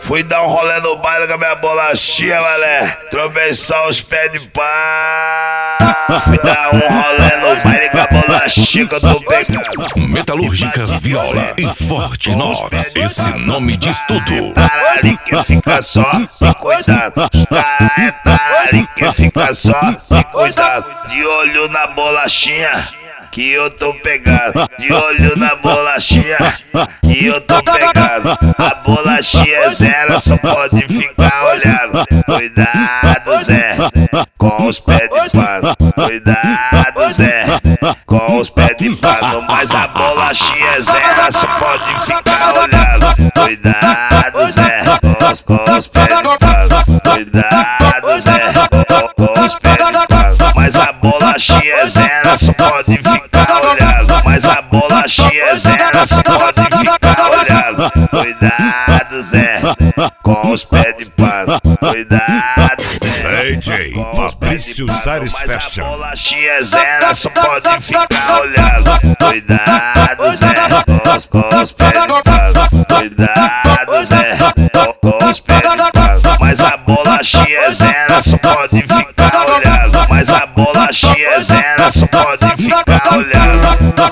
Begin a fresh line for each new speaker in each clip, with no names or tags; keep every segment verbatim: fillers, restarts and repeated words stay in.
Fui dar um rolê no baile com a minha bolachinha, mané. Trombei só os pés de pá. Fui dar um rolê no baile com a bolachinha que eu tô pegando.
Metalúrgica Viola e Forte Inox, esse nome diz tudo.
Tarari que fica só me cuidando. Tarari que fica só me cuidando. De olho na bolachinha que eu tô pegando, de olho na bolachinha que eu tô pegando. A bolachinha é zero, só pode ficar olhando. Cuidado, Zé, com os pés de pano. Cuidado, Zé, com os pés de pano. Mas a bolachinha é zero, só pode ficar olhando. Cuidado, Zé, com os, com os pés de pano. Cuidado, Zé, com, com os pés de pano. Mas a bolachinha é zero, só pode ficar olhando. Mas a bolachinha é zero, só pode ficar olhando. Cuidado, Zé, com os pés de pano. Cuidado, Zé,
D J Fabrício Sares Fashion.
Mas a bolachinha é zero, só pode ficar olhando. Cuidado, Zé, com os, com os pés de pano. Cuidado, Zé, com, com os pés de pano. Mas a bolachinha é zero, só pode ficar olhando. Mas a bolachinha é zero, só pode ficar olhando.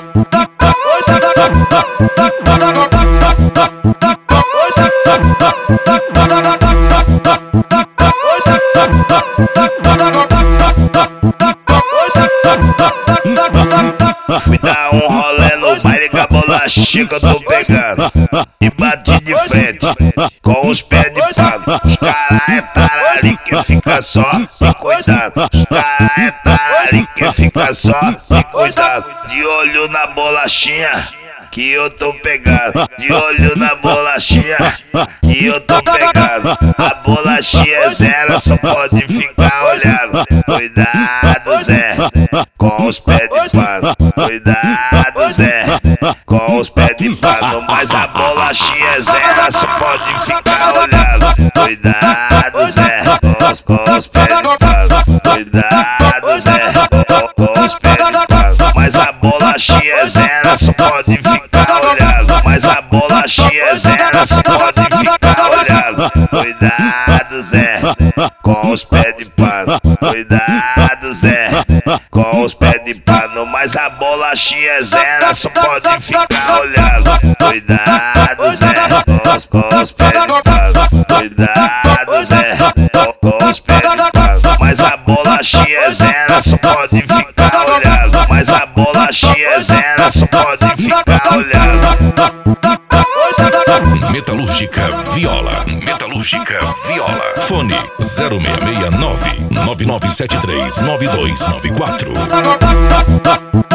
Fui dar um rolê no baile com a bolachinha que eu tô pegando. E bati de frente com os pés de pano. Os cara é tarari que fica só me cuidando. Os cara é tarari que fica só me cuidando. De olho na bolachinha que eu tô pegando, de olho na bolachinha que eu tô pegando. A bolachinha é zero, só pode ficar olhando. Cuidado, Zé, com os pés de pano. Cuidado, Zé, com os pés de pano. Mas a bolachinha é zero, só pode ficar olhando. Cuidado, Zé, com os, com os pés de pano. Cuidado, Zé, com, com os pés de pano. Mas a bolachinha é zero, só pode ficar olhando. Mas a bolachinha é zero, só pode ficar olhando. Cuidado, Zé, com os pés de pano. Cuidado, Zé, com os pés de pano. Mas a bolachinha é zero, só pode ficar olhando. Cuidado, Zé, com os, com os pés de pano. Cuidado, Zé, com, com os pés de pano. Mas a bolachinha é zero, só pode ficar olhando. Mas a bolachinha é zero, só pode ficar olhando.
Metalúrgica Viola, Metalúrgica Viola. Fone zero seis seis nove, nove nove sete três, nove dois nove quatro.